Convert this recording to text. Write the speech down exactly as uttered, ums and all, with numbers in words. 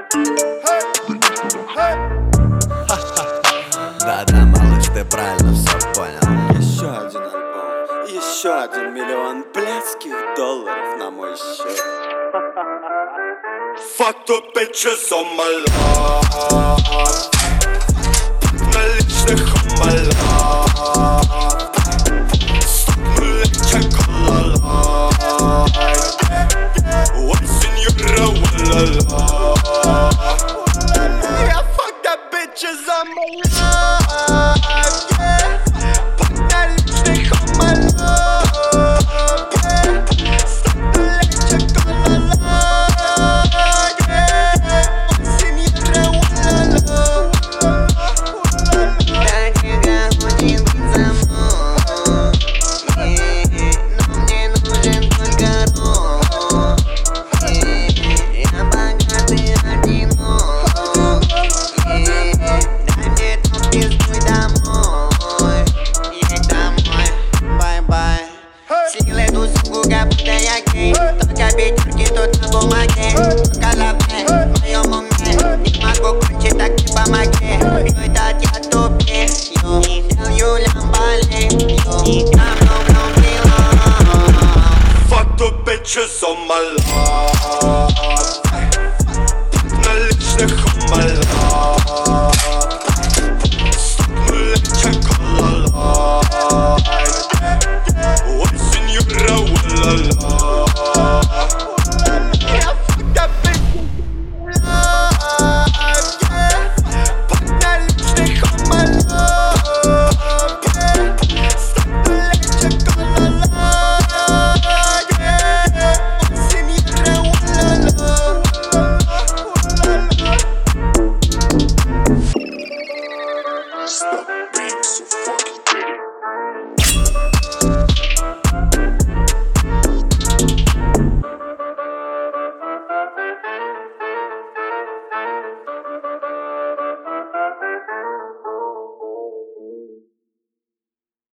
Да-да, малыш, ты правильно все понял. Еще один альбом, еще один миллион блядских долларов на мой счет. Fuck the bitches on my life. Наличных on my life. Стопнули чеколалай. Ой, сеньора, валалай. Yeah, fuck that bitches on my life, yeah. Наличных on my life, yeah. Стопнули чеколалай. Toca peitarque toda bombaque. Toca la fe, mayo momé. Dimago conchita que pa maque. Yo da ya tope. Yo, now you lambale. Yo, I'm no no Fuck the bitches on my life. Наличных on my life. Стопнули чеколалай. Ой, сеньора, валалай. Stop.